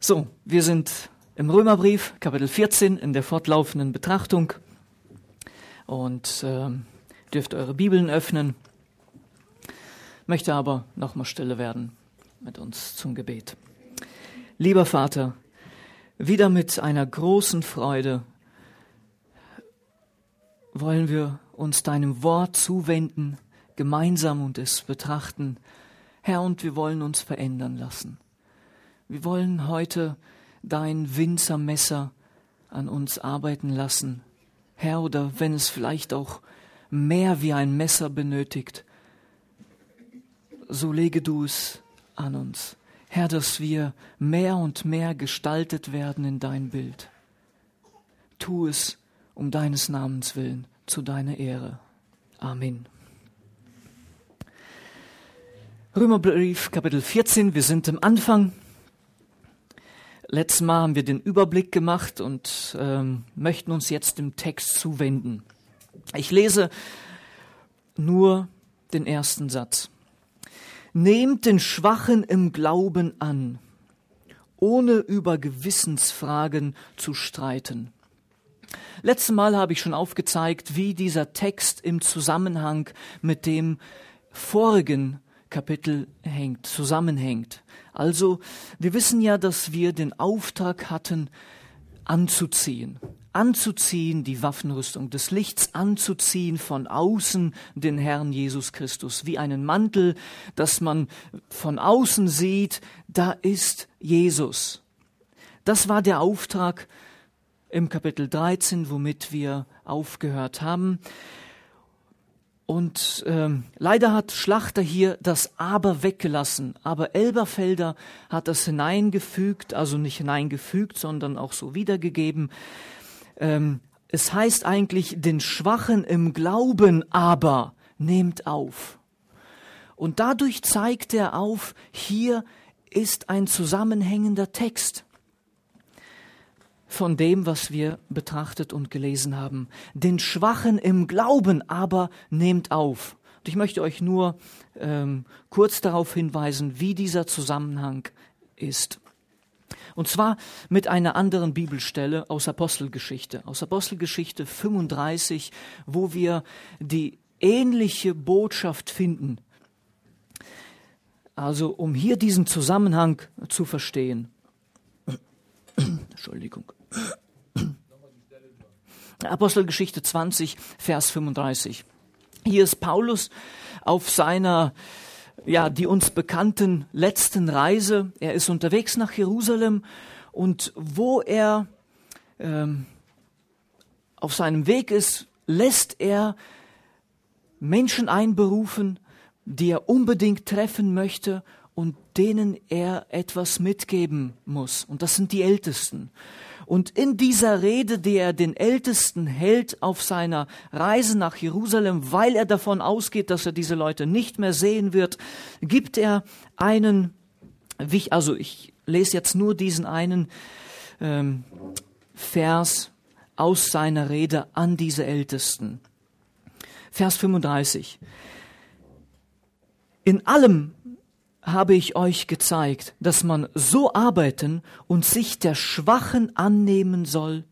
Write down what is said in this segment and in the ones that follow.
So, wir sind im Römerbrief, Kapitel 14, in der fortlaufenden Betrachtung und dürft eure Bibeln öffnen. Möchte aber nochmal stille werden mit uns zum Gebet. Lieber Vater, wieder mit einer großen Freude wollen wir uns deinem Wort zuwenden, gemeinsam und es betrachten. Herr, und wir wollen uns verändern lassen. Wir wollen heute dein Winzermesser an uns arbeiten lassen. Herr, oder wenn es vielleicht auch mehr wie ein Messer benötigt, so lege du es an uns. Herr, dass wir mehr und mehr gestaltet werden in dein Bild. Tu es um deines Namens willen, zu deiner Ehre. Amen. Römerbrief, Kapitel 14, wir sind am Anfang. Letztes Mal haben wir den Überblick gemacht und möchten uns jetzt dem Text zuwenden. Ich lese nur den ersten Satz. Nehmt den Schwachen im Glauben an, ohne über Gewissensfragen zu streiten. Letztes Mal habe ich schon aufgezeigt, wie dieser Text im Zusammenhang mit dem vorigen Kapitel zusammenhängt. Also, wir wissen ja, dass wir den Auftrag hatten, anzuziehen, die Waffenrüstung des Lichts, anzuziehen von außen den Herrn Jesus Christus, wie einen Mantel, dass man von außen sieht, da ist Jesus. Das war der Auftrag im Kapitel 13, womit wir aufgehört haben. Und leider hat Schlachter hier das Aber weggelassen, aber Elberfelder hat das hineingefügt, also nicht hineingefügt, sondern auch so wiedergegeben. Es heißt eigentlich, den Schwachen im Glauben aber nehmt auf. Und dadurch zeigt er auf, hier ist ein zusammenhängender Text von dem, was wir betrachtet und gelesen haben. Den Schwachen im Glauben aber nehmt auf. Und ich möchte euch nur kurz darauf hinweisen, wie dieser Zusammenhang ist. Und zwar mit einer anderen Bibelstelle aus Apostelgeschichte 35, wo wir die ähnliche Botschaft finden. Also um hier diesen Zusammenhang zu verstehen. Entschuldigung. Apostelgeschichte 20, Vers 35. Hier ist Paulus auf seiner, die uns bekannten letzten Reise. Er ist unterwegs nach Jerusalem und wo er auf seinem Weg ist, lässt er Menschen einberufen, die er unbedingt treffen möchte und denen er etwas mitgeben muss. Und das sind die Ältesten. Und in dieser Rede, die er den Ältesten hält auf seiner Reise nach Jerusalem, weil er davon ausgeht, dass er diese Leute nicht mehr sehen wird, gibt er einen, ich lese jetzt nur diesen einen Vers aus seiner Rede an diese Ältesten. Vers 35. In allem habe ich euch gezeigt, dass man so arbeiten und sich der Schwachen annehmen soll.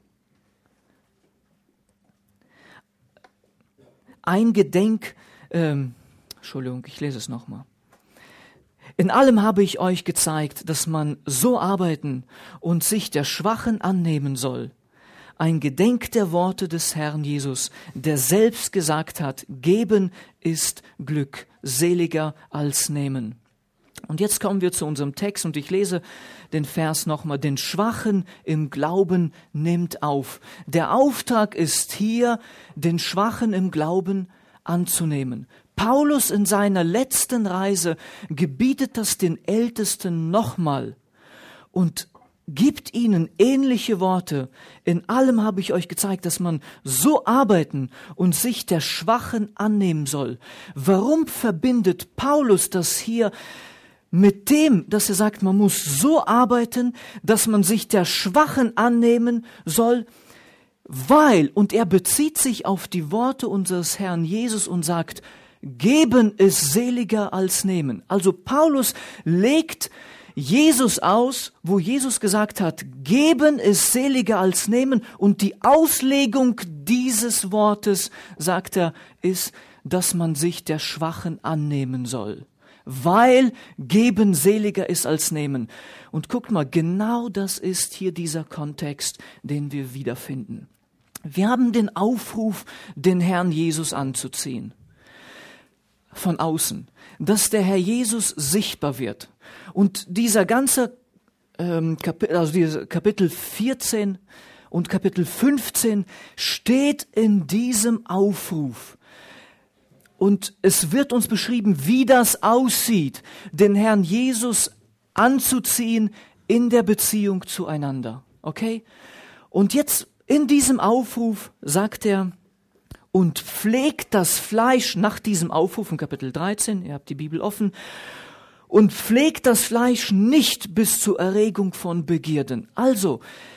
Ich lese es nochmal. In allem habe ich euch gezeigt, dass man so arbeiten und sich der Schwachen annehmen soll. Ein Gedenk der Worte des Herrn Jesus, der selbst gesagt hat, geben ist Glück, seliger als nehmen. Und jetzt kommen wir zu unserem Text und ich lese den Vers nochmal. Den Schwachen im Glauben nimmt auf. Der Auftrag ist hier, den Schwachen im Glauben anzunehmen. Paulus in seiner letzten Reise gebietet das den Ältesten nochmal und gibt ihnen ähnliche Worte. In allem habe ich euch gezeigt, dass man so arbeiten und sich der Schwachen annehmen soll. Warum verbindet Paulus das hier mit dem, dass er sagt, man muss so arbeiten, dass man sich der Schwachen annehmen soll? Weil, und er bezieht sich auf die Worte unseres Herrn Jesus und sagt, geben ist seliger als nehmen. Also Paulus legt Jesus aus, wo Jesus gesagt hat, geben ist seliger als nehmen. Und die Auslegung dieses Wortes, sagt er, ist, dass man sich der Schwachen annehmen soll. Weil geben seliger ist als nehmen. Und guckt mal, genau das ist hier dieser Kontext, den wir wiederfinden. Wir haben den Aufruf, den Herrn Jesus anzuziehen. Von außen. Dass der Herr Jesus sichtbar wird. Und dieser ganze diese Kapitel 14 und Kapitel 15 steht in diesem Aufruf. Und es wird uns beschrieben, wie das aussieht, den Herrn Jesus anzuziehen in der Beziehung zueinander. Okay? Und jetzt in diesem Aufruf sagt er, und pflegt das Fleisch nach diesem Aufruf in Kapitel 13, ihr habt die Bibel offen, und pflegt das Fleisch nicht bis zur Erregung von Begierden. Also,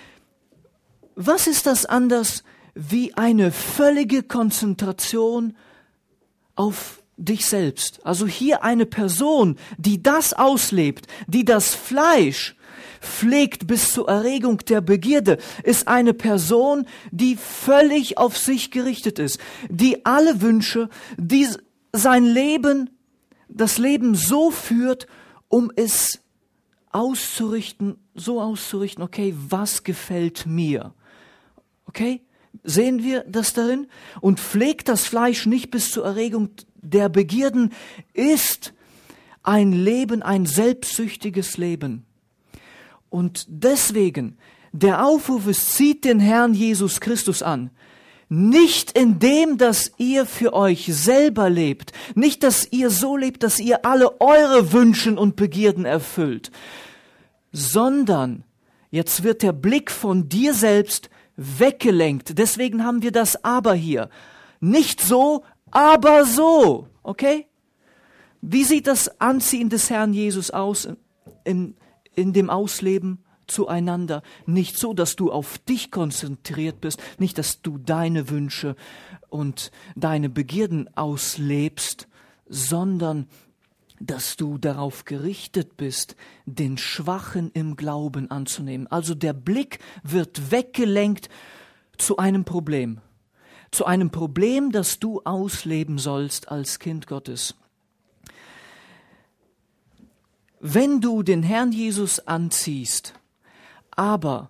was ist das anders wie eine völlige Konzentration auf dich selbst? Also hier eine Person, die das auslebt, die das Fleisch pflegt bis zur Erregung der Begierde, ist eine Person, die völlig auf sich gerichtet ist, die alle Wünsche, die sein Leben, das Leben so führt, um es auszurichten, okay, was gefällt mir? Okay? Sehen wir das darin? Und pflegt das Fleisch nicht bis zur Erregung der Begierden, ist ein Leben, ein selbstsüchtiges Leben. Und deswegen, der Aufruf ist, zieht den Herrn Jesus Christus an. Nicht in dem, dass ihr für euch selber lebt. Nicht, dass ihr so lebt, dass ihr alle eure Wünsche und Begierden erfüllt. Sondern, jetzt wird der Blick von dir selbst weggelenkt. Deswegen haben wir das Aber hier. Nicht so, aber so. Okay? Wie sieht das Anziehen des Herrn Jesus aus in dem Ausleben zueinander? Nicht so, dass du auf dich konzentriert bist, nicht, dass du deine Wünsche und deine Begierden auslebst, sondern dass du darauf gerichtet bist, den Schwachen im Glauben anzunehmen. Also der Blick wird weggelenkt zu einem Problem. Zu einem Problem, das du ausleben sollst als Kind Gottes. Wenn du den Herrn Jesus anziehst, aber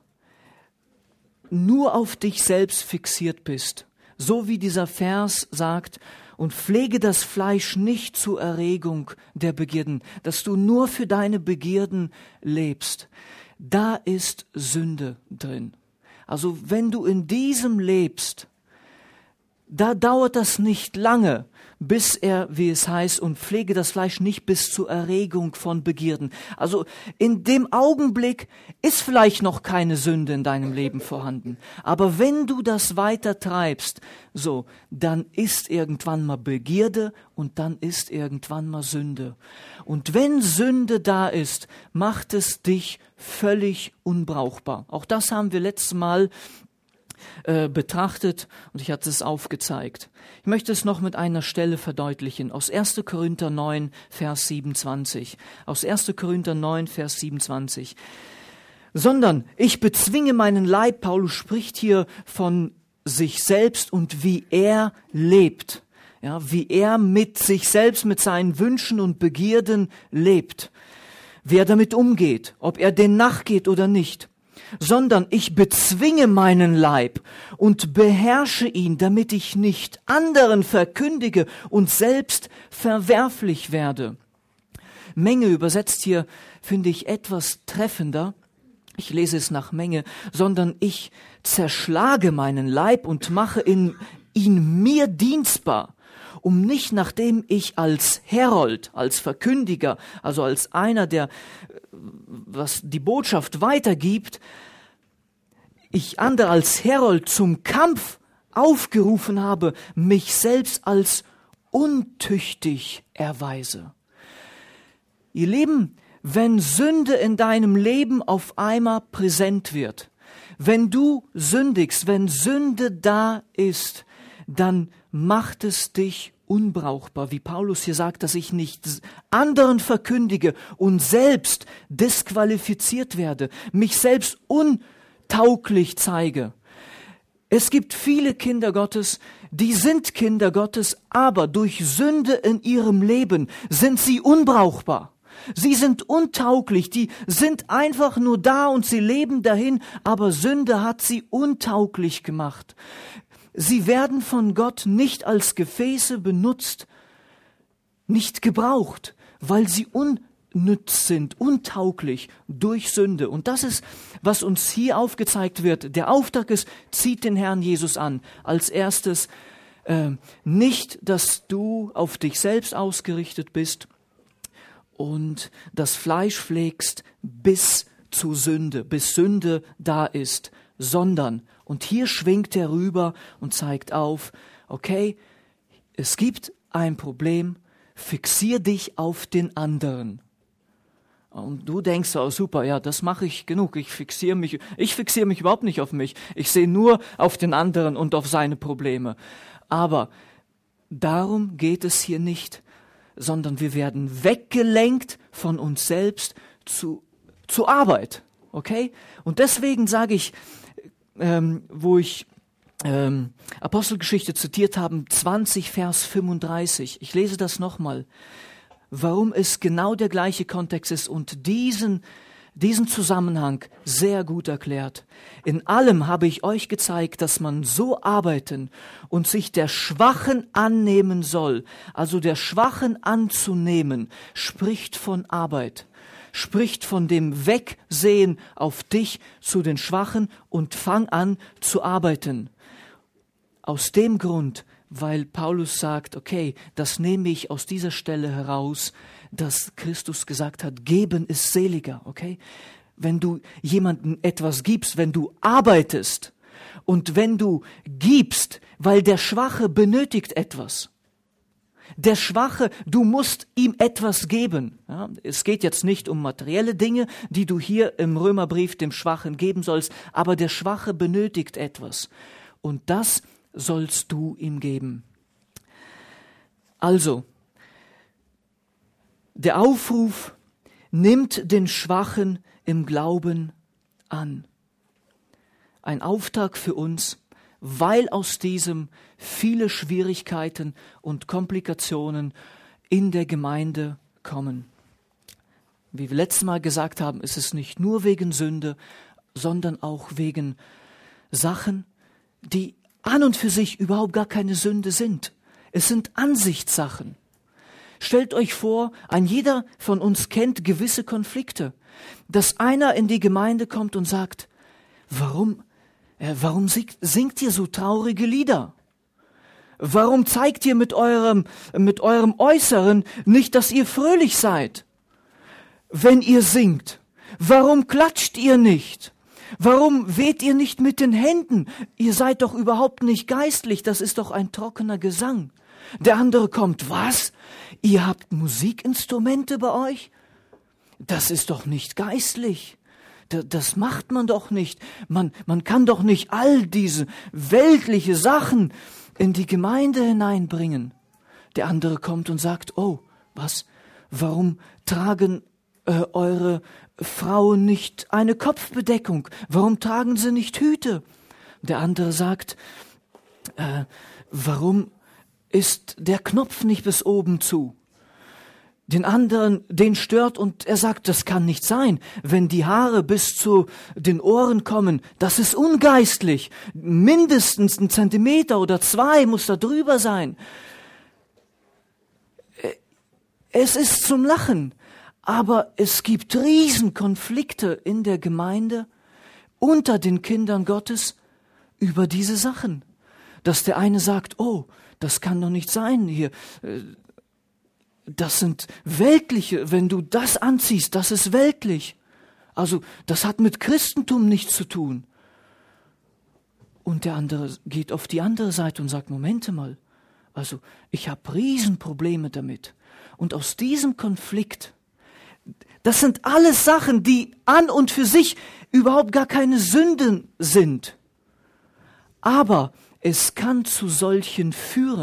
nur auf dich selbst fixiert bist, so wie dieser Vers sagt, und pflege das Fleisch nicht zur Erregung der Begierden, dass du nur für deine Begierden lebst, da ist Sünde drin. Also wenn du in diesem lebst, da dauert das nicht lange, bis er, wie es heißt, und pflege das Fleisch nicht bis zur Erregung von Begierden. Also in dem Augenblick ist vielleicht noch keine Sünde in deinem Leben vorhanden. Aber wenn du das weiter treibst, so, dann ist irgendwann mal Begierde und dann ist irgendwann mal Sünde. Und wenn Sünde da ist, macht es dich völlig unbrauchbar. Auch das haben wir letztes Mal betrachtet und ich hatte es aufgezeigt. Ich möchte es noch mit einer Stelle verdeutlichen, aus 1. Korinther 9, Vers 27. Aus 1. Korinther 9, Vers 27. Sondern ich bezwinge meinen Leib, Paulus spricht hier von sich selbst und wie er lebt. Ja, wie er mit sich selbst, mit seinen Wünschen und Begierden lebt. Wie er damit umgeht, ob er denen nachgeht oder nicht. Sondern ich bezwinge meinen Leib und beherrsche ihn, damit ich nicht anderen verkündige und selbst verwerflich werde. Menge übersetzt hier, finde ich, etwas treffender. Ich lese es nach Menge, sondern ich zerschlage meinen Leib und mache ihn mir dienstbar, um nicht, nachdem ich als Herold, als Verkündiger, also als einer, der was die Botschaft weitergibt, ich andere als Herold zum Kampf aufgerufen habe, mich selbst als untüchtig erweise. Ihr Lieben, wenn Sünde in deinem Leben auf einmal präsent wird, wenn du sündigst, wenn Sünde da ist, dann macht es dich unbrauchbar, wie Paulus hier sagt, dass ich nicht anderen verkündige und selbst disqualifiziert werde, mich selbst untauglich zeige. Es gibt viele Kinder Gottes, die sind Kinder Gottes, aber durch Sünde in ihrem Leben sind sie unbrauchbar. Sie sind untauglich, die sind einfach nur da und sie leben dahin, aber Sünde hat sie untauglich gemacht. Sie werden von Gott nicht als Gefäße benutzt, nicht gebraucht, weil sie unnütz sind, untauglich durch Sünde. Und das ist, was uns hier aufgezeigt wird. Der Auftrag ist, zieht den Herrn Jesus an. Als erstes, nicht, dass du auf dich selbst ausgerichtet bist und das Fleisch pflegst bis zu Sünde, bis Sünde da ist, sondern, und hier schwingt er rüber und zeigt auf, okay, es gibt ein Problem, fixier dich auf den anderen. Und du denkst, oh super, ja, das mache ich genug, ich fixiere mich überhaupt nicht auf mich, ich sehe nur auf den anderen und auf seine Probleme. Aber darum geht es hier nicht, sondern wir werden weggelenkt von uns selbst zur Arbeit, okay? Und deswegen sage ich, wo ich Apostelgeschichte zitiert habe, 20, Vers 35. Ich lese das nochmal. Warum es genau der gleiche Kontext ist und diesen Zusammenhang sehr gut erklärt. In allem habe ich euch gezeigt, dass man so arbeiten und sich der Schwachen annehmen soll. Also der Schwachen anzunehmen, spricht von Arbeit. Spricht von dem Wegsehen auf dich zu den Schwachen und fang an zu arbeiten. Aus dem Grund, weil Paulus sagt, okay, das nehme ich aus dieser Stelle heraus, dass Christus gesagt hat, geben ist seliger, okay? Wenn du jemandem etwas gibst, wenn du arbeitest und wenn du gibst, weil der Schwache benötigt etwas. Der Schwache, du musst ihm etwas geben. Ja, es geht jetzt nicht um materielle Dinge, die du hier im Römerbrief dem Schwachen geben sollst, aber der Schwache benötigt etwas. Und das sollst du ihm geben. Also, der Aufruf nimmt den Schwachen im Glauben an. Ein Auftrag für uns, weil aus diesem viele Schwierigkeiten und Komplikationen in der Gemeinde kommen. Wie wir letztes Mal gesagt haben, ist es nicht nur wegen Sünde, sondern auch wegen Sachen, die an und für sich überhaupt gar keine Sünde sind. Es sind Ansichtssachen. Stellt euch vor, ein jeder von uns kennt gewisse Konflikte, dass einer in die Gemeinde kommt und sagt, warum singt ihr so traurige Lieder? Warum zeigt ihr mit eurem Äußeren nicht, dass ihr fröhlich seid, wenn ihr singt? Warum klatscht ihr nicht? Warum weht ihr nicht mit den Händen? Ihr seid doch überhaupt nicht geistlich, das ist doch ein trockener Gesang. Der andere kommt, was? Ihr habt Musikinstrumente bei euch? Das ist doch nicht geistlich. Das macht man doch nicht. Man kann doch nicht all diese weltliche Sachen in die Gemeinde hineinbringen. Der andere kommt und sagt, oh, was? Warum tragen eure Frauen nicht eine Kopfbedeckung? Warum tragen sie nicht Hüte? Der andere sagt, warum ist der Knopf nicht bis oben zu? Den anderen, den stört und er sagt, das kann nicht sein. Wenn die Haare bis zu den Ohren kommen, das ist ungeistlich. Mindestens 1 Zentimeter oder 2 muss da drüber sein. Es ist zum Lachen, aber es gibt Riesenkonflikte in der Gemeinde unter den Kindern Gottes über diese Sachen. Dass der eine sagt, oh, das kann doch nicht sein hier. Das sind weltliche, wenn du das anziehst, das ist weltlich. Also das hat mit Christentum nichts zu tun. Und der andere geht auf die andere Seite und sagt, Momente mal, also ich habe Riesenprobleme damit. Und aus diesem Konflikt, das sind alles Sachen, die an und für sich überhaupt gar keine Sünden sind. Aber es kann zu solchen führen.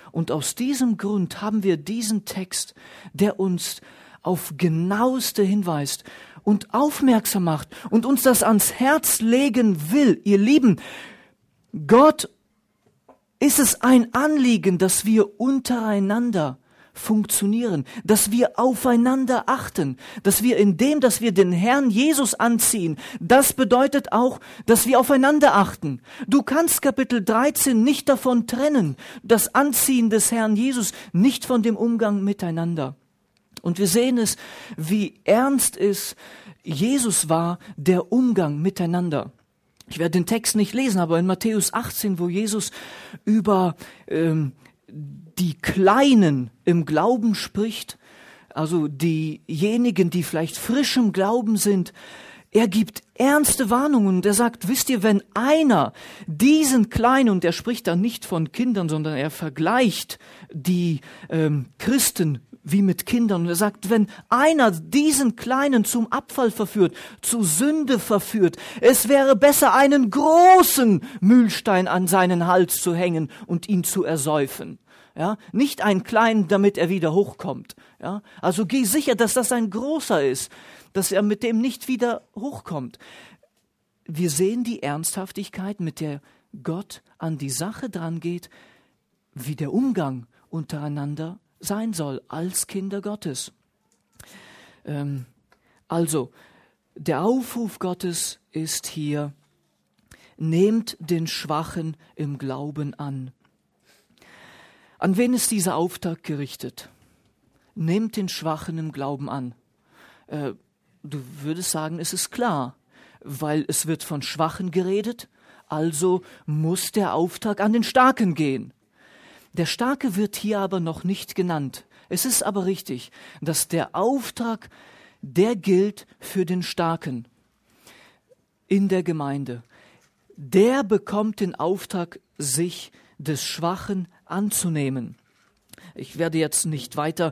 Und aus diesem Grund haben wir diesen Text, der uns auf genaueste hinweist und aufmerksam macht und uns das ans Herz legen will. Ihr Lieben, Gott ist es ein Anliegen, dass wir untereinander funktionieren, dass wir aufeinander achten, dass wir indem, dass wir den Herrn Jesus anziehen, das bedeutet auch, dass wir aufeinander achten. Du kannst Kapitel 13 nicht davon trennen, das Anziehen des Herrn Jesus, nicht von dem Umgang miteinander. Und wir sehen es, wie ernst es Jesus war, der Umgang miteinander. Ich werde den Text nicht lesen, aber in Matthäus 18, wo Jesus über die Kleinen im Glauben spricht, also diejenigen, die vielleicht frisch im Glauben sind, er gibt ernste Warnungen und er sagt, wisst ihr, wenn einer diesen Kleinen, und er spricht da nicht von Kindern, sondern er vergleicht die Christen wie mit Kindern. Und er sagt, wenn einer diesen Kleinen zum Abfall verführt, zu Sünde verführt, es wäre besser, einen großen Mühlstein an seinen Hals zu hängen und ihn zu ersäufen. Ja, nicht einen kleinen, damit er wieder hochkommt. Ja, also geh sicher, dass das ein großer ist, dass er mit dem nicht wieder hochkommt. Wir sehen die Ernsthaftigkeit, mit der Gott an die Sache dran geht, wie der Umgang untereinander sein soll als Kinder Gottes. Also, der Aufruf Gottes ist hier, nehmt den Schwachen im Glauben an. An wen ist dieser Auftrag gerichtet? Nehmt den Schwachen im Glauben an. Du würdest sagen, es ist klar, weil es wird von Schwachen geredet, also muss der Auftrag an den Starken gehen. Der Starke wird hier aber noch nicht genannt. Es ist aber richtig, dass der Auftrag, der gilt für den Starken in der Gemeinde. Der bekommt den Auftrag, sich des Schwachen anzunehmen. Ich werde jetzt nicht weiter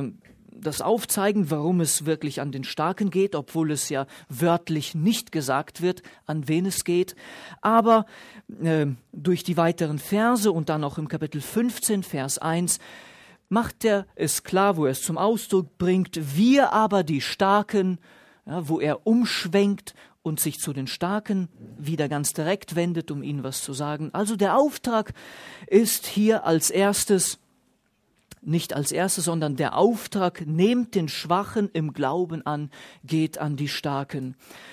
das aufzeigen, warum es wirklich an den Starken geht, obwohl es ja wörtlich nicht gesagt wird, an wen es geht. Aber durch die weiteren Verse und dann auch im Kapitel 15, Vers 1, macht er es klar, wo er es zum Ausdruck bringt, wir aber die Starken, ja, wo er umschwenkt und sich zu den Starken wieder ganz direkt wendet, um ihnen was zu sagen. Also der Auftrag ist hier als erstes, nicht als erstes, sondern der Auftrag, nehmt den Schwachen im Glauben an, geht an die Starken.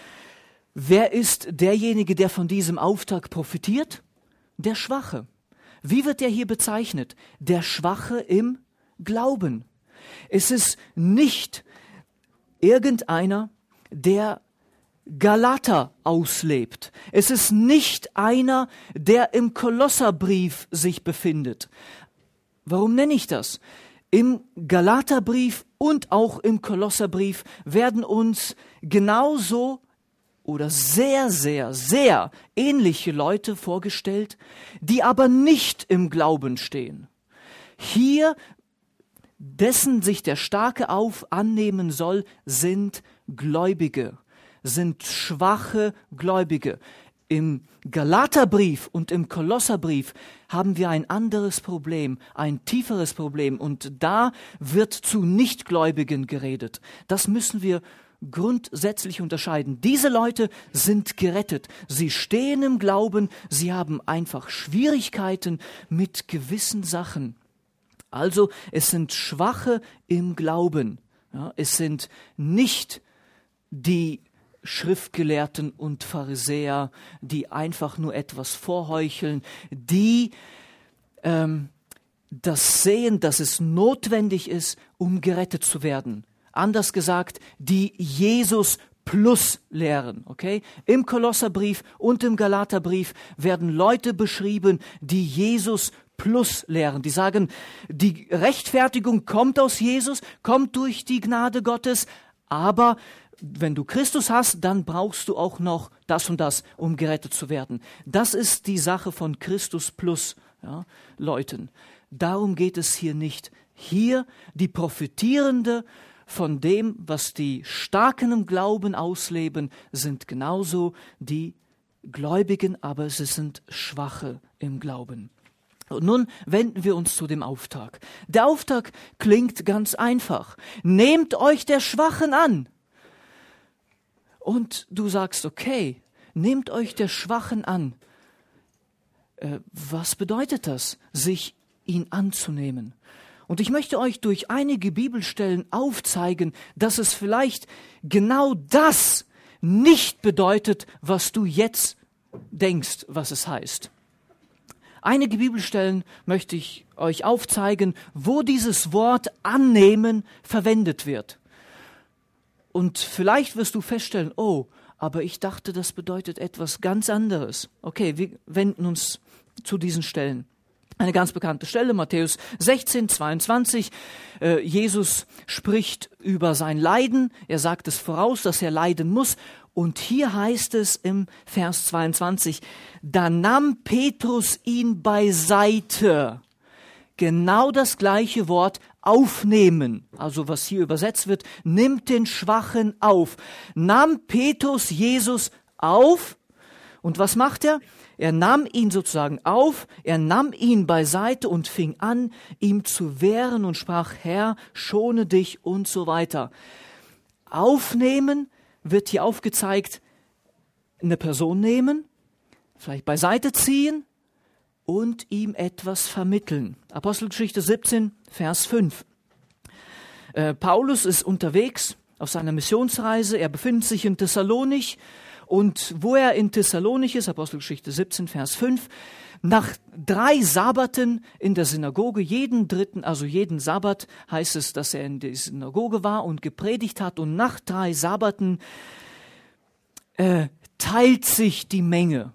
Wer ist derjenige, der von diesem Auftrag profitiert? Der Schwache. Wie wird er hier bezeichnet? Der Schwache im Glauben. Es ist nicht irgendeiner, der Galater auslebt. Es ist nicht einer, der im Kolosserbrief sich befindet. Warum nenne ich das? Im Galaterbrief und auch im Kolosserbrief werden uns genauso oder sehr, sehr, sehr ähnliche Leute vorgestellt, die aber nicht im Glauben stehen. Hier, dessen sich der Starke annehmen soll, sind Gläubige, sind schwache Gläubige. Im Galaterbrief und im Kolosserbrief haben wir ein anderes Problem, ein tieferes Problem, und da wird zu Nichtgläubigen geredet. Das müssen wir grundsätzlich unterscheiden. Diese Leute sind gerettet. Sie stehen im Glauben, sie haben einfach Schwierigkeiten mit gewissen Sachen. Also es sind Schwache im Glauben. Ja, es sind nicht die Schriftgelehrten und Pharisäer, die einfach nur etwas vorheucheln, die das sehen, dass es notwendig ist, um gerettet zu werden. Anders gesagt, die Jesus plus lehren. Okay? Im Kolosserbrief und im Galaterbrief werden Leute beschrieben, die Jesus plus lehren. Die sagen, die Rechtfertigung kommt aus Jesus, kommt durch die Gnade Gottes, aber wenn du Christus hast, dann brauchst du auch noch das und das, um gerettet zu werden. Das ist die Sache von Christus plus Leuten. Darum geht es hier nicht. Hier die Profitierende von dem, was die Starken im Glauben ausleben, sind genauso die Gläubigen, aber sie sind Schwache im Glauben. Und nun wenden wir uns zu dem Auftrag. Der Auftrag klingt ganz einfach. Nehmt euch der Schwachen an. Und du sagst, okay, nehmt euch der Schwachen an. Was bedeutet das, sich ihn anzunehmen? Und ich möchte euch durch einige Bibelstellen aufzeigen, dass es vielleicht genau das nicht bedeutet, was du jetzt denkst, was es heißt. Einige Bibelstellen möchte ich euch aufzeigen, wo dieses Wort annehmen verwendet wird. Und vielleicht wirst du feststellen, oh, aber ich dachte, das bedeutet etwas ganz anderes. Okay, wir wenden uns zu diesen Stellen. Eine ganz bekannte Stelle, Matthäus 16, 22. Jesus spricht über sein Leiden. Er sagt es voraus, dass er leiden muss. Und hier heißt es im Vers 22, da nahm Petrus ihn beiseite. Genau das gleiche Wort aufnehmen, also was hier übersetzt wird, nimmt den Schwachen auf. Nahm Petrus Jesus auf und was macht er? Er nahm ihn sozusagen auf, er nahm ihn beiseite und fing an, ihm zu wehren und sprach, Herr, schone dich und so weiter. Aufnehmen wird hier aufgezeigt, eine Person nehmen, vielleicht beiseite ziehen und ihm etwas vermitteln. Apostelgeschichte 17, Vers 5. Paulus ist unterwegs auf seiner Missionsreise, er befindet sich in Thessalonich und wo er in Thessalonich ist, Apostelgeschichte 17, Vers 5, nach 3 Sabbaten in der Synagoge, jeden Sabbat heißt es, dass er in der Synagoge war und gepredigt hat und nach 3 Sabbaten teilt sich die Menge.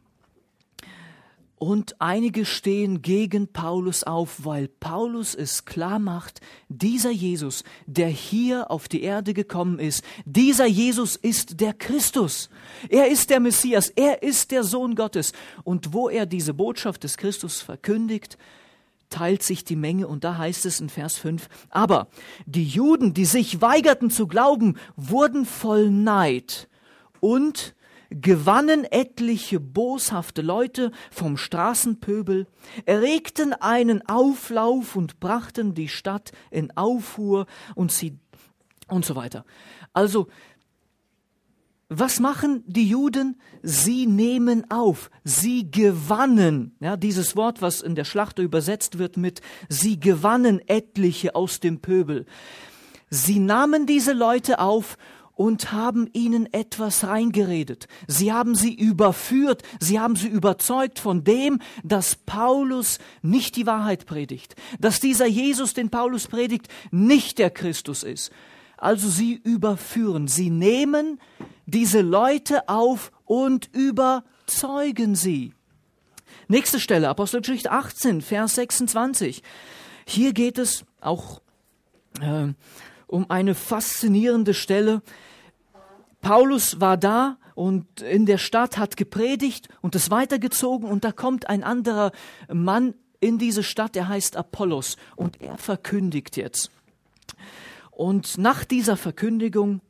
Und einige stehen gegen Paulus auf, weil Paulus es klar macht, dieser Jesus, der hier auf die Erde gekommen ist, dieser Jesus ist der Christus. Er ist der Messias, er ist der Sohn Gottes. Und wo er diese Botschaft des Christus verkündigt, teilt sich die Menge. Und da heißt es in Vers 5, aber die Juden, die sich weigerten zu glauben, wurden voll Neid und gewannen etliche boshafte Leute vom Straßenpöbel, erregten einen Auflauf und brachten die Stadt in Aufruhr und so weiter. Also, was machen die Juden? Sie nehmen auf, sie gewannen. Ja, dieses Wort, was in der Schlachter übersetzt wird mit, sie gewannen etliche aus dem Pöbel. Sie nahmen diese Leute auf und haben ihnen etwas reingeredet. Sie haben sie überführt, sie haben sie überzeugt von dem, dass Paulus nicht die Wahrheit predigt, dass dieser Jesus, den Paulus predigt, nicht der Christus ist. Also sie überführen, sie nehmen diese Leute auf und überzeugen sie. Nächste Stelle, Apostelgeschichte 18, Vers 26. Hier geht es auch um eine faszinierende Stelle. Paulus war da und in der Stadt hat gepredigt und es weitergezogen und da kommt ein anderer Mann in diese Stadt, der heißt Apollos und er verkündigt jetzt. Und nach dieser Verkündigung,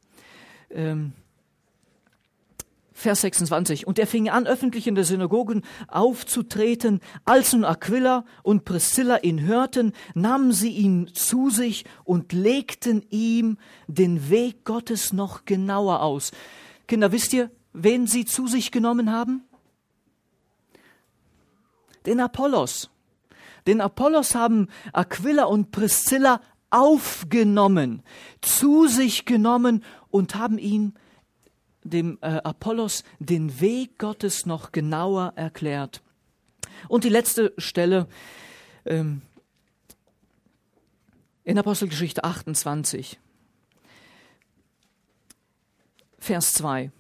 Vers 26, und er fing an, öffentlich in der Synagogen aufzutreten. Als nun Aquila und Priscilla ihn hörten, nahmen sie ihn zu sich und legten ihm den Weg Gottes noch genauer aus. Kinder, wisst ihr, wen sie zu sich genommen haben? Den Apollos. Den Apollos haben Aquila und Priscilla aufgenommen, zu sich genommen und haben ihm dem Apollos den Weg Gottes noch genauer erklärt. Und die letzte Stelle in Apostelgeschichte 28, Vers 2.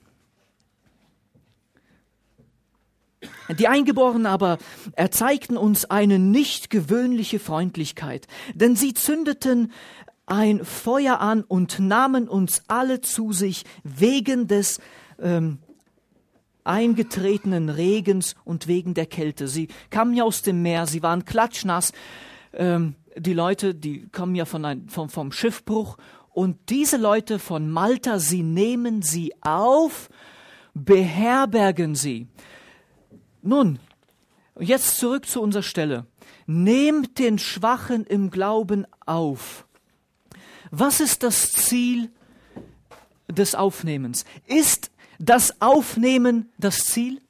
Die Eingeborenen aber erzeigten uns eine nicht gewöhnliche Freundlichkeit, denn sie zündeten ein Feuer an und nahmen uns alle zu sich wegen des eingetretenen Regens und wegen der Kälte. Sie kamen ja aus dem Meer, sie waren klatschnass. Die Leute, die kommen ja vom Schiffbruch. Und diese Leute von Malta, sie nehmen sie auf, beherbergen sie. Nun, jetzt zurück zu unserer Stelle. nehmt den Schwachen im Glauben auf. Was ist das Ziel des Aufnehmens? Ist das Aufnehmen das Ziel?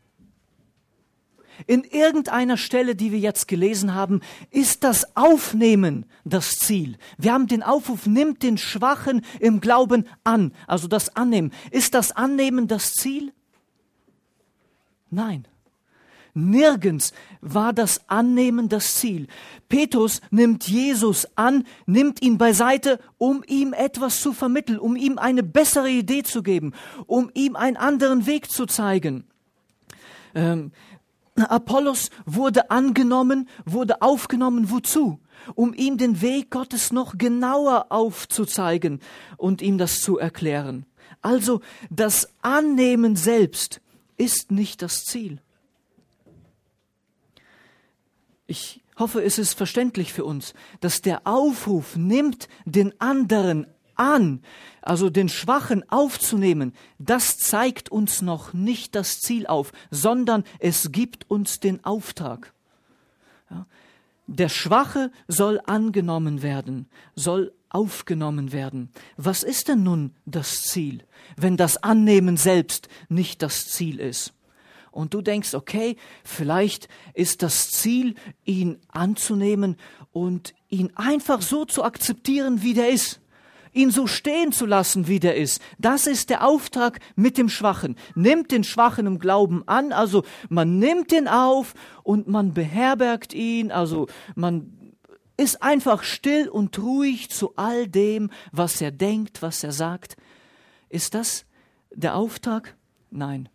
In irgendeiner Stelle, die wir jetzt gelesen haben, ist das Aufnehmen das Ziel. Wir haben den Aufruf, nimmt den Schwachen im Glauben an, also das Annehmen. Ist das Annehmen das Ziel? Nein. Nirgends war das Annehmen das Ziel. Petrus nimmt Jesus an, nimmt ihn beiseite, um ihm etwas zu vermitteln, um ihm eine bessere Idee zu geben, um ihm einen anderen Weg zu zeigen. Apollos wurde angenommen, wurde aufgenommen, wozu? Um ihm den Weg Gottes noch genauer aufzuzeigen und ihm das zu erklären. Also das Annehmen selbst ist nicht das Ziel. Ich hoffe, es ist verständlich für uns, dass der Aufruf, nimmt den anderen an, also den Schwachen aufzunehmen, das zeigt uns noch nicht das Ziel auf, sondern es gibt uns den Auftrag. Ja, der Schwache soll angenommen werden, soll aufgenommen werden. Was ist denn nun das Ziel, wenn das Annehmen selbst nicht das Ziel ist? Und du denkst, okay, vielleicht ist das Ziel, ihn anzunehmen und ihn einfach so zu akzeptieren, wie der ist. Ihn so stehen zu lassen, wie der ist. Das ist der Auftrag mit dem Schwachen. Nimmt den Schwachen im Glauben an, also man nimmt ihn auf und man beherbergt ihn, also man ist einfach still und ruhig zu all dem, was er denkt, was er sagt. Ist das der Auftrag? Nein.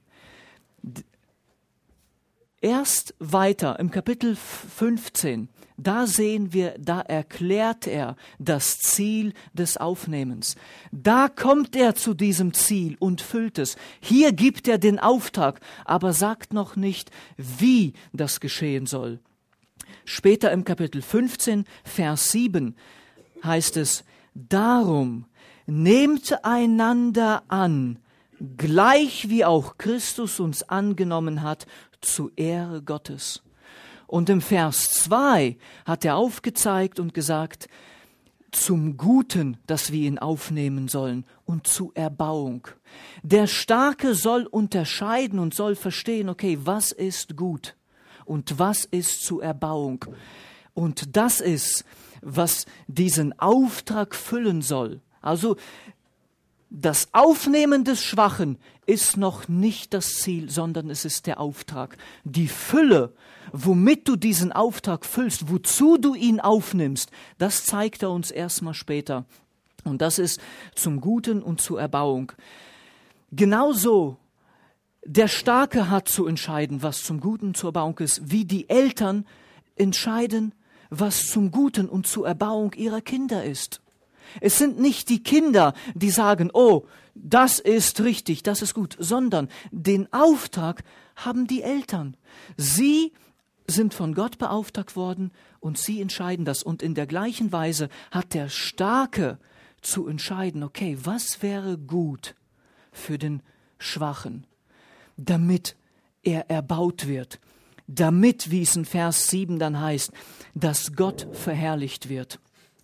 Erst weiter im Kapitel 15, da sehen wir, da erklärt er das Ziel des Aufnehmens. Da kommt er zu diesem Ziel und füllt es. Hier gibt er den Auftrag, aber sagt noch nicht, wie das geschehen soll. Später im Kapitel 15, Vers 7 heißt es, darum nehmt einander an, gleich wie auch Christus uns angenommen hat, zu Ehre Gottes. Und im Vers 2 hat er aufgezeigt und gesagt, zum Guten, dass wir ihn aufnehmen sollen und zu Erbauung. Der Starke soll unterscheiden und soll verstehen, okay, was ist gut und was ist zu Erbauung. Und das ist, was diesen Auftrag füllen soll. Also das Aufnehmen des Schwachen ist noch nicht das Ziel, sondern es ist der Auftrag. Die Fülle, womit du diesen Auftrag füllst, wozu du ihn aufnimmst, das zeigt er uns erstmal später. Und das ist zum Guten und zur Erbauung. Genauso, der Starke hat zu entscheiden, was zum Guten und zur Erbauung ist, wie die Eltern entscheiden, was zum Guten und zur Erbauung ihrer Kinder ist. Es sind nicht die Kinder, die sagen, oh, das ist richtig, das ist gut, sondern den Auftrag haben die Eltern. Sie sind von Gott beauftragt worden und sie entscheiden das. Und in der gleichen Weise hat der Starke zu entscheiden, okay, was wäre gut für den Schwachen, damit er erbaut wird, damit, wie es in Vers 7 dann heißt, dass Gott verherrlicht wird.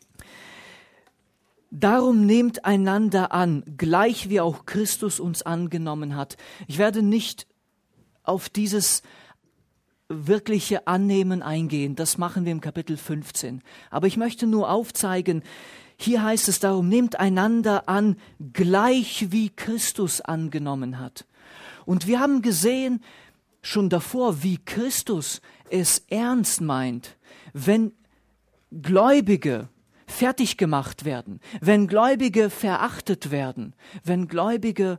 Darum nehmt einander an, gleich wie auch Christus uns angenommen hat. Ich werde nicht auf dieses wirkliche Annehmen eingehen, das machen wir im Kapitel 15. Aber ich möchte nur aufzeigen, hier heißt es darum, nehmt einander an, gleich wie Christus angenommen hat. Und wir haben gesehen schon davor, wie Christus es ernst meint, wenn Gläubige fertig gemacht werden, wenn Gläubige verachtet werden, wenn Gläubigen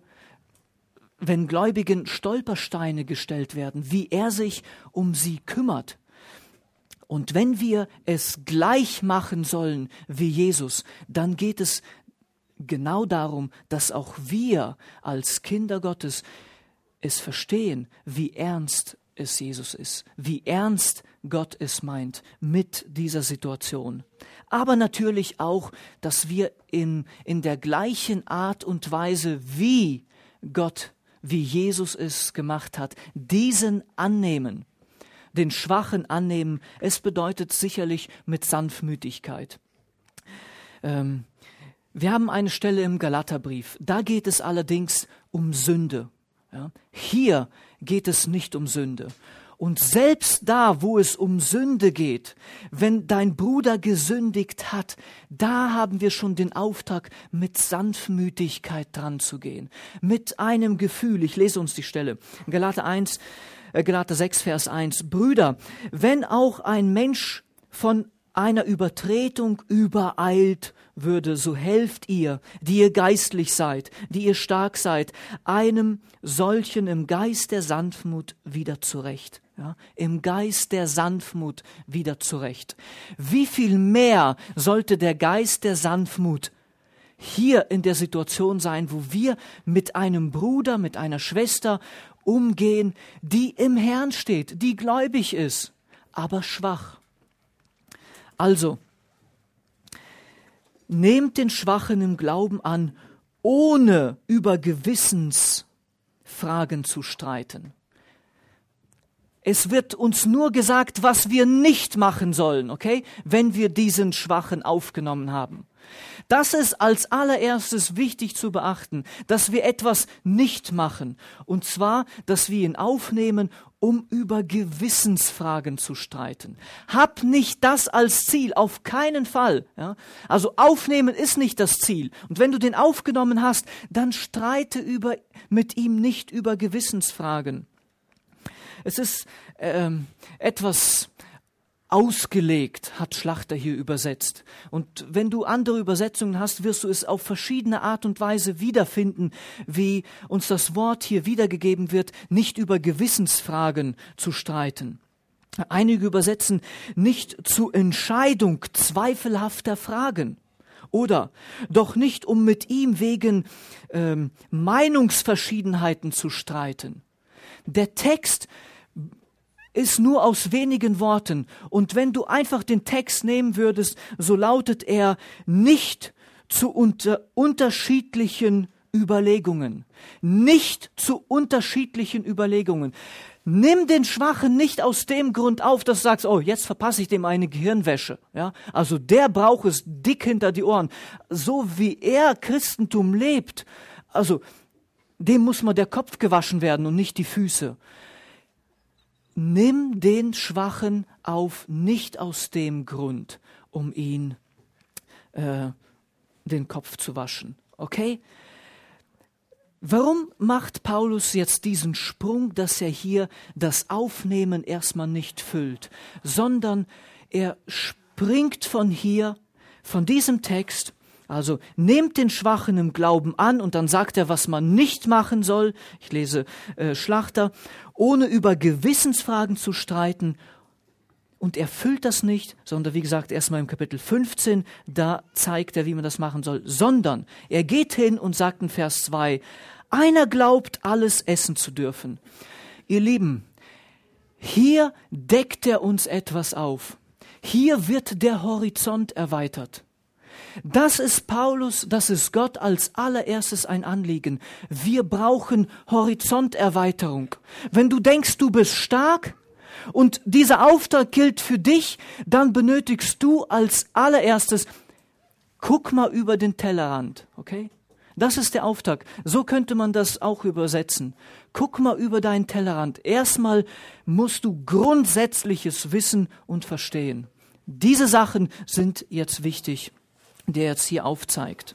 Stolpersteine gestellt werden, wie er sich um sie kümmert. Und wenn wir es gleich machen sollen wie Jesus, dann geht es genau darum, dass auch wir als Kinder Gottes es verstehen, wie ernst es Jesus ist, wie ernst Gott es meint mit dieser Situation. Aber natürlich auch, dass wir in der gleichen Art und Weise, wie Gott, wie Jesus es gemacht hat, diesen annehmen. den Schwachen annehmen. Es bedeutet sicherlich mit Sanftmütigkeit. Wir haben eine Stelle im Galaterbrief, da geht es allerdings um Sünde. Ja? Hier geht es nicht um Sünde. Und selbst da, wo es um Sünde geht, wenn dein Bruder gesündigt hat, da haben wir schon den Auftrag, mit Sanftmütigkeit dran zu gehen. Mit einem Gefühl, ich lese uns die Stelle, Galater 6, Vers 1. Brüder, wenn auch ein Mensch von einer Übertretung übereilt würde, so helft ihr, die ihr geistlich seid, die ihr stark seid, einem solchen im Geist der Sanftmut wieder zurecht. Ja, im Geist der Sanftmut wieder zurecht. Wie viel mehr sollte der Geist der Sanftmut hier in der Situation sein, wo wir mit einem Bruder, mit einer Schwester umgehen, die im Herrn steht, die gläubig ist, aber schwach. Also, nehmt den Schwachen im Glauben an, ohne über Gewissensfragen zu streiten. Es wird uns nur gesagt, was wir nicht machen sollen, okay, wenn wir diesen Schwachen aufgenommen haben. Das ist als allererstes wichtig zu beachten, dass wir etwas nicht machen. Und zwar, dass wir ihn aufnehmen, um über Gewissensfragen zu streiten. Hab nicht das als Ziel, auf keinen Fall. Ja? Also aufnehmen ist nicht das Ziel. Und wenn du den aufgenommen hast, dann streite mit ihm nicht über Gewissensfragen. Es ist etwas ausgelegt, hat Schlachter hier übersetzt. Und wenn du andere Übersetzungen hast, wirst du es auf verschiedene Art und Weise wiederfinden, wie uns das Wort hier wiedergegeben wird, nicht über Gewissensfragen zu streiten. Einige übersetzen nicht zur Entscheidung zweifelhafter Fragen. Oder doch nicht, um mit ihm wegen Meinungsverschiedenheiten zu streiten. Der Text ist nur aus wenigen Worten. Und wenn du einfach den Text nehmen würdest, so lautet er nicht zu unterschiedlichen Überlegungen. Nicht zu unterschiedlichen Überlegungen. Nimm den Schwachen nicht aus dem Grund auf, dass du sagst, oh, jetzt verpasse ich dem eine Gehirnwäsche. Ja? Also der braucht es dick hinter die Ohren. So wie er Christentum lebt, also dem muss mal der Kopf gewaschen werden und nicht die Füße. Nimm den Schwachen auf, nicht aus dem Grund, um ihn den Kopf zu waschen. Okay? Warum macht Paulus jetzt diesen Sprung, dass er hier das Aufnehmen erstmal nicht füllt, sondern er springt von diesem Text, also nehmt den Schwachen im Glauben an und dann sagt er, was man nicht machen soll. Ich lese Schlachter, ohne über Gewissensfragen zu streiten. Und er füllt das nicht, sondern wie gesagt, erstmal im Kapitel 15, da zeigt er, wie man das machen soll. Sondern er geht hin und sagt in Vers 2, einer glaubt, alles essen zu dürfen. Ihr Lieben, hier deckt er uns etwas auf. Hier wird der Horizont erweitert. Das ist Paulus, das ist Gott als allererstes ein Anliegen. Wir brauchen Horizonterweiterung. Wenn du denkst, du bist stark und dieser Auftrag gilt für dich, dann benötigst du als allererstes, guck mal über den Tellerrand, okay? Das ist der Auftrag. So könnte man das auch übersetzen. Guck mal über deinen Tellerrand. Erstmal musst du Grundsätzliches wissen und verstehen. Diese Sachen sind jetzt wichtig, der jetzt hier aufzeigt.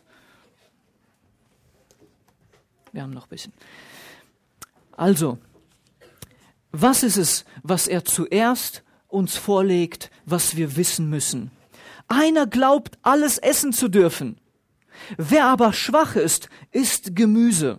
Wir haben noch ein bisschen. Also, was ist es, was er zuerst uns vorlegt, was wir wissen müssen? Einer glaubt, alles essen zu dürfen. Wer aber schwach ist, isst Gemüse.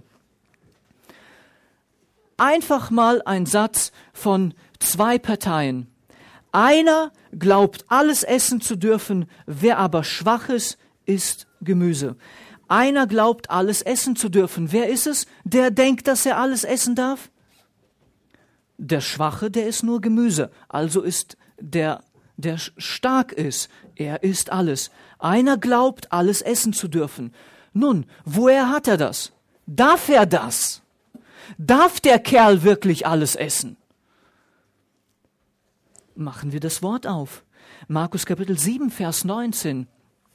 Einfach mal ein Satz von zwei Parteien. Einer glaubt, alles essen zu dürfen, wer aber schwach ist, isst Gemüse. Einer glaubt, alles essen zu dürfen. Wer ist es, der denkt, dass er alles essen darf? Der Schwache, der isst nur Gemüse. Also ist der stark ist, er isst alles. Einer glaubt, alles essen zu dürfen. Nun, woher hat er das? Darf er das? Darf der Kerl wirklich alles essen? machen wir das Wort auf. Markus Kapitel 7, Vers 19.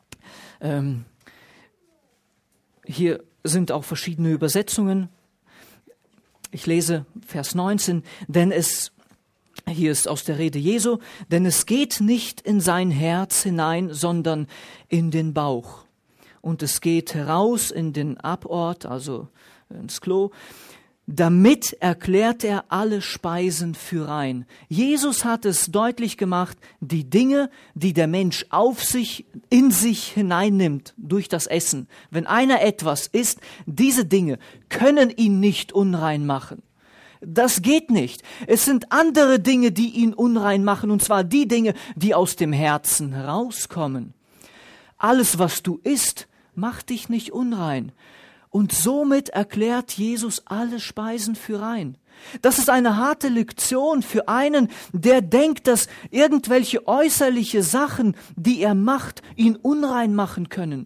Hier sind auch verschiedene Übersetzungen. Ich lese Vers 19, hier ist aus der Rede Jesu, denn es geht nicht in sein Herz hinein, sondern in den Bauch. Und es geht heraus in den Abort, also ins Klo. Damit erklärt er alle Speisen für rein. Jesus hat es deutlich gemacht, die Dinge, die der Mensch in sich hineinnimmt durch das Essen. Wenn einer etwas isst, diese Dinge können ihn nicht unrein machen. Das geht nicht. Es sind andere Dinge, die ihn unrein machen, und zwar die Dinge, die aus dem Herzen herauskommen. Alles, was du isst, macht dich nicht unrein. Und somit erklärt Jesus alle Speisen für rein. Das ist eine harte Lektion für einen, der denkt, dass irgendwelche äußerliche Sachen, die er macht, ihn unrein machen können.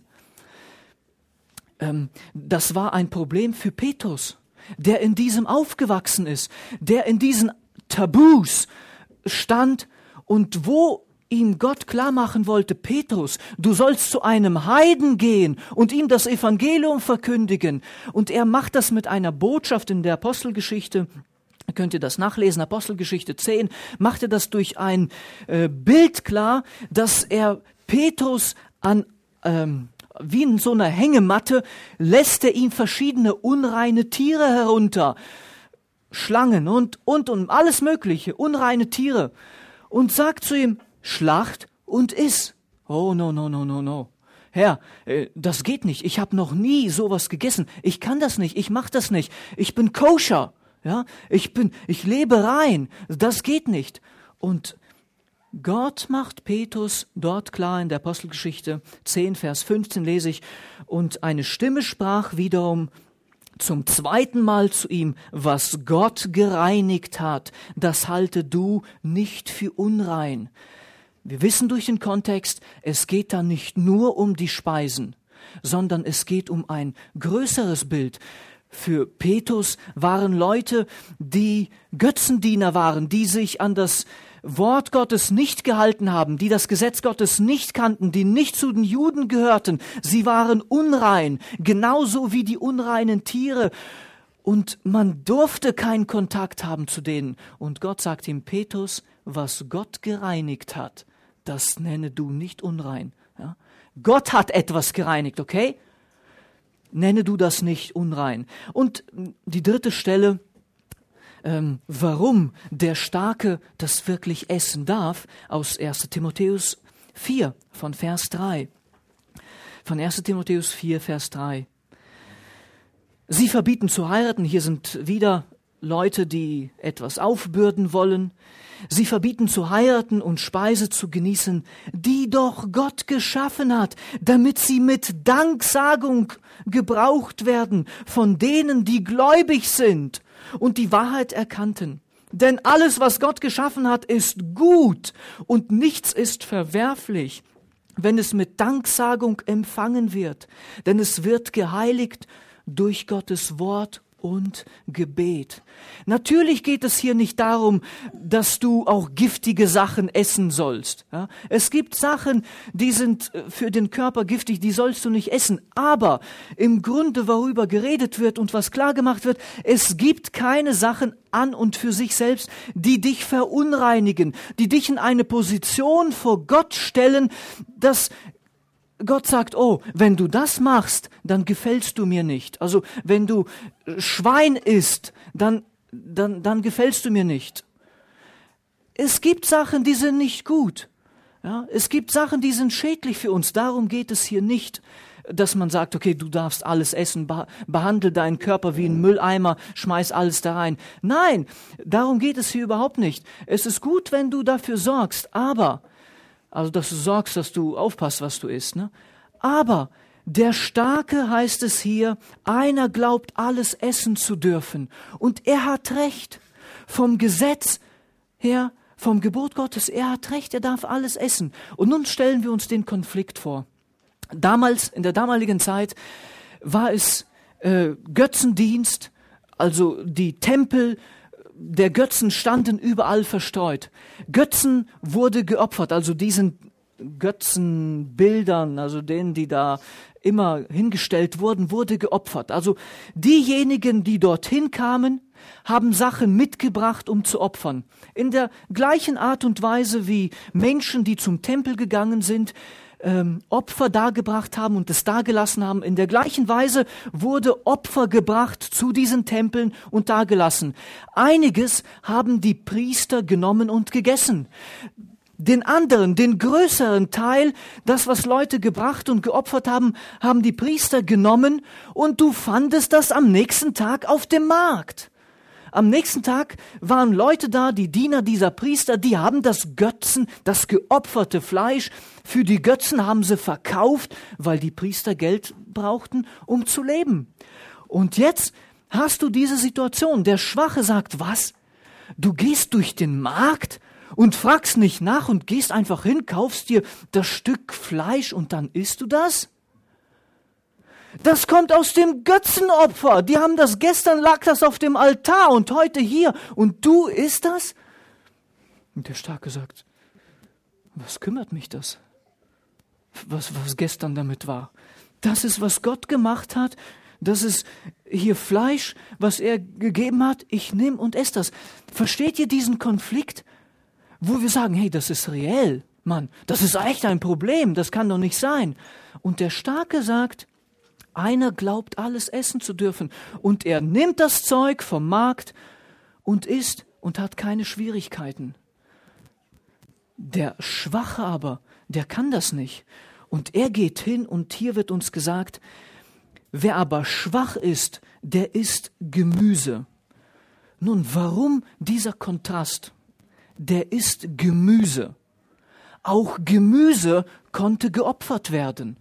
Das war ein Problem für Petrus, der in diesem aufgewachsen ist, der in diesen Tabus stand und wo ihm Gott klar machen wollte, Petrus, du sollst zu einem Heiden gehen und ihm das Evangelium verkündigen. Und er macht das mit einer Botschaft in der Apostelgeschichte. Könnt ihr das nachlesen, Apostelgeschichte 10, macht er das durch ein Bild klar, dass er Petrus wie in so einer Hängematte, lässt er ihm verschiedene unreine Tiere herunter. Schlangen und alles mögliche, unreine Tiere. Und sagt zu ihm, Schlacht und iss. Oh, no. Herr, das geht nicht. Ich habe noch nie sowas gegessen. Ich kann das nicht. Ich mache das nicht. Ich bin koscher. Ja, ich lebe rein. Das geht nicht. Und Gott macht Petrus dort klar in der Apostelgeschichte 10, Vers 15 lese ich. Und eine Stimme sprach wiederum zum zweiten Mal zu ihm, was Gott gereinigt hat, das halte du nicht für unrein. Wir wissen durch den Kontext, es geht da nicht nur um die Speisen, sondern es geht um ein größeres Bild. Für Petrus waren Leute, die Götzendiener waren, die sich an das Wort Gottes nicht gehalten haben, die das Gesetz Gottes nicht kannten, die nicht zu den Juden gehörten. Sie waren unrein, genauso wie die unreinen Tiere. Und man durfte keinen Kontakt haben zu denen. Und Gott sagt ihm, Petrus, was Gott gereinigt hat, das nenne du nicht unrein. Ja? Gott hat etwas gereinigt, okay? Nenne du das nicht unrein. Und die dritte Stelle, warum der Starke das wirklich essen darf, aus 1. Timotheus 4 von Vers 3. Von 1. Timotheus 4, Vers 3. Sie verbieten zu heiraten. Hier sind wieder Leute, die etwas aufbürden wollen. Sie verbieten zu heiraten und Speise zu genießen, die doch Gott geschaffen hat, damit sie mit Danksagung gebraucht werden von denen, die gläubig sind und die Wahrheit erkannten. Denn alles, was Gott geschaffen hat, ist gut und nichts ist verwerflich, wenn es mit Danksagung empfangen wird. Denn es wird geheiligt durch Gottes Wort und Gebet. Natürlich geht es hier nicht darum, dass du auch giftige Sachen essen sollst. Ja? Es gibt Sachen, die sind für den Körper giftig, die sollst du nicht essen. Aber im Grunde, worüber geredet wird und was klar gemacht wird, es gibt keine Sachen an und für sich selbst, die dich verunreinigen, die dich in eine Position vor Gott stellen, dass Gott sagt, oh, wenn du das machst, dann gefällst du mir nicht. Also wenn du Schwein isst, dann gefällst du mir nicht. Es gibt Sachen, die sind nicht gut. Ja, es gibt Sachen, die sind schädlich für uns. Darum geht es hier nicht, dass man sagt, okay, du darfst alles essen, behandle deinen Körper wie einen Mülleimer, schmeiß alles da rein. Nein, darum geht es hier überhaupt nicht. Es ist gut, wenn du dafür sorgst, also, dass du sorgst, dass du aufpasst, was du isst, ne? Aber der Starke, heißt es hier, einer glaubt, alles essen zu dürfen. Und er hat Recht. Vom Gesetz her, vom Gebot Gottes, er hat Recht, er darf alles essen. Und nun stellen wir uns den Konflikt vor. Damals, in der damaligen Zeit, war es Götzendienst, also die Tempel der Götzen standen überall verstreut. Götzen wurde geopfert, also diesen Götzenbildern, also denen, die da immer hingestellt wurden, wurde geopfert. Also diejenigen, die dorthin kamen, haben Sachen mitgebracht, um zu opfern. In der gleichen Art und Weise wie Menschen, die zum Tempel gegangen sind, Opfer dargebracht haben und es dagelassen haben. In der gleichen Weise wurde Opfer gebracht zu diesen Tempeln und dagelassen. Einiges haben die Priester genommen und gegessen. Den anderen, den größeren Teil, das, was Leute gebracht und geopfert haben, haben die Priester genommen und du fandest das am nächsten Tag auf dem Markt. Am nächsten Tag waren Leute da, die Diener dieser Priester, die haben das geopferte Fleisch für die Götzen haben sie verkauft, weil die Priester Geld brauchten, um zu leben. Und jetzt hast du diese Situation. Der Schwache sagt, was? Du gehst durch den Markt und fragst nicht nach und gehst einfach hin, kaufst dir das Stück Fleisch und dann isst du das? Das kommt aus dem Götzenopfer. Die haben das, gestern lag das auf dem Altar und heute hier. Und du isst das? Und der Starke sagt, was kümmert mich das? Was gestern damit war. Das ist, was Gott gemacht hat. Das ist hier Fleisch, was er gegeben hat. Ich nehme und esse das. Versteht ihr diesen Konflikt? Wo wir sagen, hey, das ist reell, Mann. Das ist echt ein Problem. Das kann doch nicht sein. Und der Starke sagt, einer glaubt, alles essen zu dürfen. Und er nimmt das Zeug vom Markt und isst und hat keine Schwierigkeiten. Der Schwache aber, der kann das nicht. Und er geht hin und hier wird uns gesagt, wer aber schwach ist, der isst Gemüse. Nun, warum dieser Kontrast? Der isst Gemüse. Auch Gemüse konnte geopfert werden.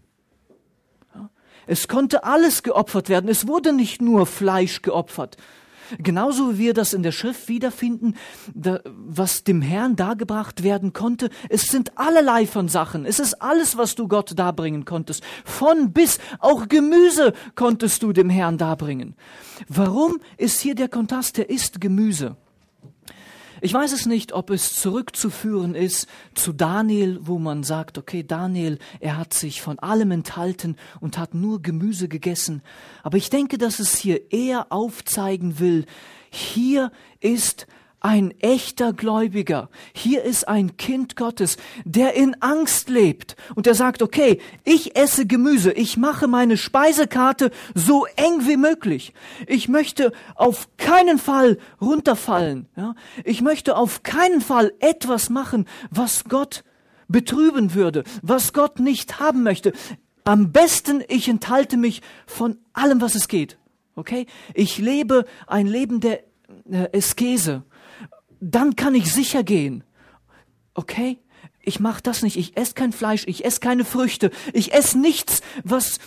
Es konnte alles geopfert werden. Es wurde nicht nur Fleisch geopfert. Genauso wie wir das in der Schrift wiederfinden, was dem Herrn dargebracht werden konnte. Es sind allerlei von Sachen. Es ist alles, was du Gott darbringen konntest. Von bis, auch Gemüse konntest du dem Herrn darbringen. Warum ist hier der Kontrast? Der isst Gemüse. Ich weiß es nicht, ob es zurückzuführen ist zu Daniel, wo man sagt, okay, Daniel, er hat sich von allem enthalten und hat nur Gemüse gegessen. Aber ich denke, dass es hier eher aufzeigen will, hier ist ein echter Gläubiger. Hier ist ein Kind Gottes, der in Angst lebt. Und der sagt, okay, ich esse Gemüse. Ich mache meine Speisekarte so eng wie möglich. Ich möchte auf keinen Fall runterfallen. Ja? Ich möchte auf keinen Fall etwas machen, was Gott betrüben würde, was Gott nicht haben möchte. Am besten, ich enthalte mich von allem, was es geht. Okay? Ich lebe ein Leben der Askese. Dann kann ich sicher gehen. Okay? Ich mache das nicht. Ich esse kein Fleisch. Ich esse keine Früchte. Ich esse nichts, was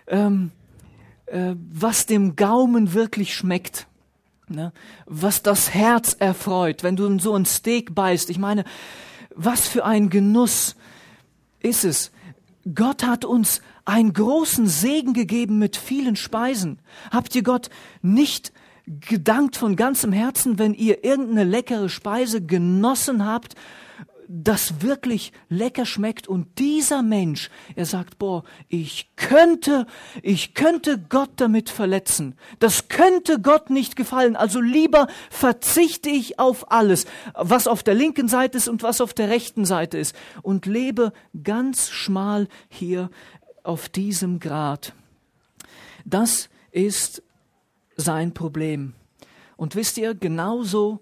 dem Gaumen wirklich schmeckt. Ne? Was das Herz erfreut. Wenn du in so ein Steak beißt. Ich meine, was für ein Genuss ist es. Gott hat uns einen großen Segen gegeben mit vielen Speisen. Habt ihr Gott nicht gedankt von ganzem Herzen, wenn ihr irgendeine leckere Speise genossen habt, das wirklich lecker schmeckt und dieser Mensch, er sagt, boah, ich könnte Gott damit verletzen. Das könnte Gott nicht gefallen. Also lieber verzichte ich auf alles, was auf der linken Seite ist und was auf der rechten Seite ist und lebe ganz schmal hier auf diesem Grat. Das ist sein Problem. Und wisst ihr, genauso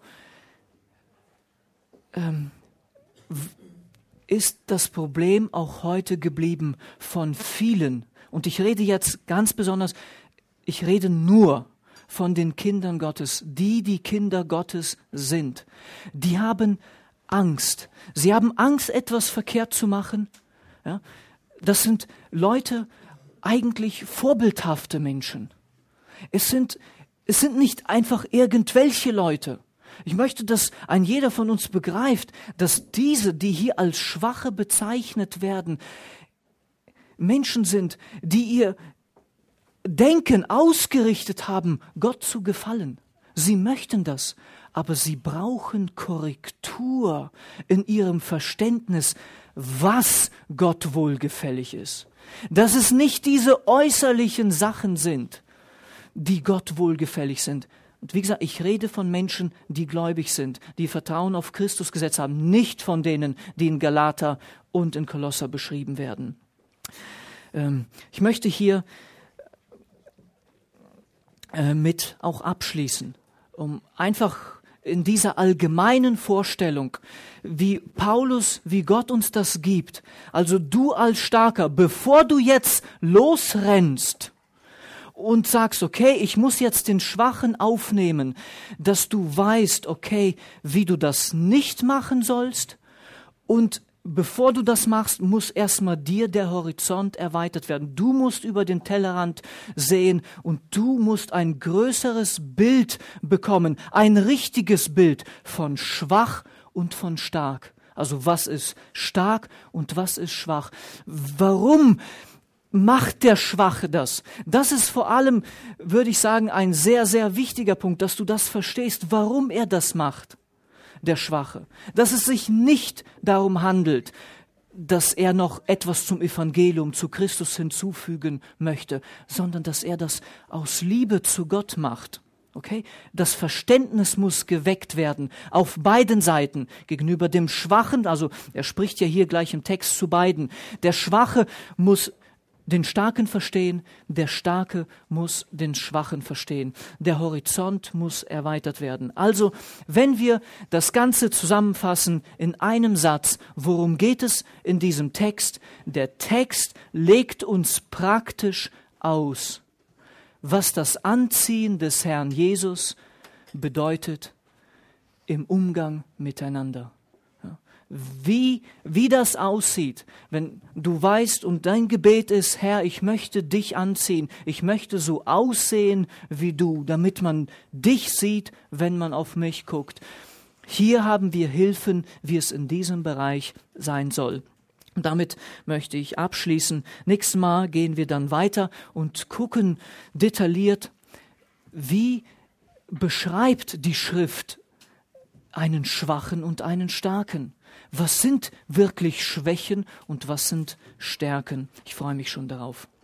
ist das Problem auch heute geblieben von vielen. Und ich rede jetzt ganz besonders, ich rede nur von den Kindern Gottes, die Kinder Gottes sind. Die haben Angst. Sie haben Angst, etwas verkehrt zu machen. Ja? Das sind Leute, eigentlich vorbildhafte Menschen. Es sind nicht einfach irgendwelche Leute. Ich möchte, dass ein jeder von uns begreift, dass diese, die hier als Schwache bezeichnet werden, Menschen sind, die ihr Denken ausgerichtet haben, Gott zu gefallen. Sie möchten das. aber sie brauchen Korrektur in ihrem Verständnis, was Gott wohlgefällig ist. Dass es nicht diese äußerlichen Sachen sind, die Gott wohlgefällig sind. Und wie gesagt, ich rede von Menschen, die gläubig sind, die Vertrauen auf Christus gesetzt haben, nicht von denen, die in Galater und in Kolosser beschrieben werden. Ich möchte hier mit auch abschließen, um einfach in dieser allgemeinen Vorstellung, wie Paulus, wie Gott uns das gibt. Also du als Starker, bevor du jetzt losrennst und sagst, okay, ich muss jetzt den Schwachen aufnehmen, dass du weißt, okay, wie du das nicht machen sollst, und bevor du das machst, muss erstmal dir der Horizont erweitert werden. Du musst über den Tellerrand sehen und du musst ein größeres Bild bekommen, ein richtiges Bild von schwach und von stark. Also was ist stark und was ist schwach? Warum macht der Schwache das? Das ist vor allem, würde ich sagen, ein sehr, sehr wichtiger Punkt, dass du das verstehst, warum er das macht. Der Schwache, dass es sich nicht darum handelt, dass er noch etwas zum Evangelium, zu Christus hinzufügen möchte, sondern dass er das aus Liebe zu Gott macht. Okay? Das Verständnis muss geweckt werden, auf beiden Seiten, gegenüber dem Schwachen, also er spricht ja hier gleich im Text zu beiden. Der Schwache muss den Starken verstehen, der Starke muss den Schwachen verstehen. Der Horizont muss erweitert werden. Also, wenn wir das Ganze zusammenfassen in einem Satz, worum geht es in diesem Text? Der Text legt uns praktisch aus, was das Anziehen des Herrn Jesus bedeutet im Umgang miteinander. Wie das aussieht, wenn du weißt und dein Gebet ist, Herr, ich möchte dich anziehen, ich möchte so aussehen wie du, damit man dich sieht, wenn man auf mich guckt. Hier haben wir Hilfen, wie es in diesem Bereich sein soll. Und damit möchte ich abschließen. Nächstes Mal gehen wir dann weiter und gucken detailliert, wie beschreibt die Schrift einen Schwachen und einen Starken. Was sind wirklich Schwächen und was sind Stärken? Ich freue mich schon darauf.